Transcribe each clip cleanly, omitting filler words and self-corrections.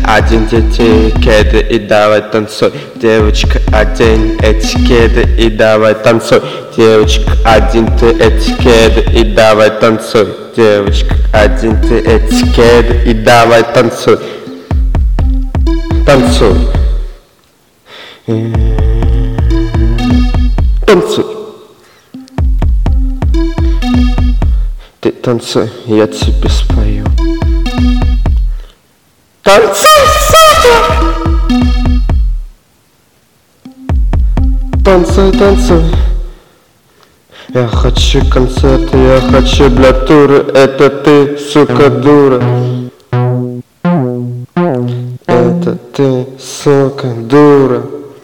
одень эти кеды и давай танцуй. Девочка, одень эти кеды и давай танцуй. Девочка, одень ты эти кеды и давай танцуй. Девочка, одень ты эти кеды и давай танцуй. Танцуй. Танцуй. Ты танцуй, я тебе спою. Танцуй, сука! Танцуй, танцуй. Я хочу концерт, я хочу для туры. Это ты, сука, дура. Это ты, сука, дура.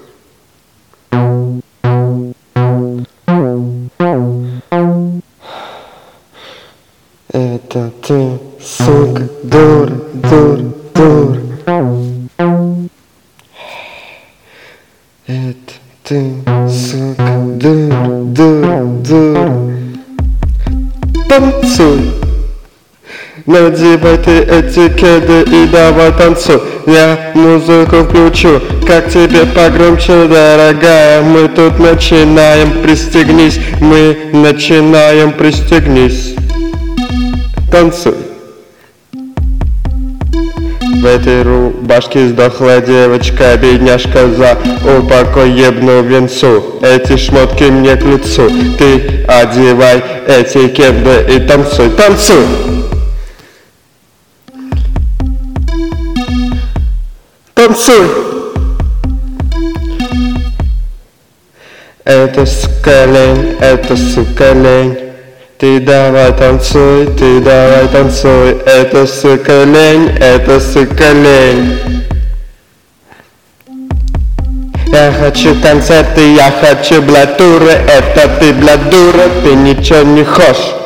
Это ты, сука, дура, дура, дура. Это ты, сука, дура, дура, дура. Танцуй. Надевай ты эти кеды и давай танцуй. Я музыку включу, как тебе погромче, дорогая. Мы тут начинаем, пристегнись. Мы начинаем, пристегнись. Танцуй. В этой рубашке сдохла девочка, бедняжка, за упокой ебну венцу. Эти шмотки мне к лицу. Ты одевай эти кеды и танцуй, танцуй. Танцуй. Это сука лень, это сука лень. Ты давай танцуй, ты давай танцуй. Это сука лень, это сука лень. Я хочу концерты, я хочу блядь туры. Это ты блядь дура, ты ничего не хочешь.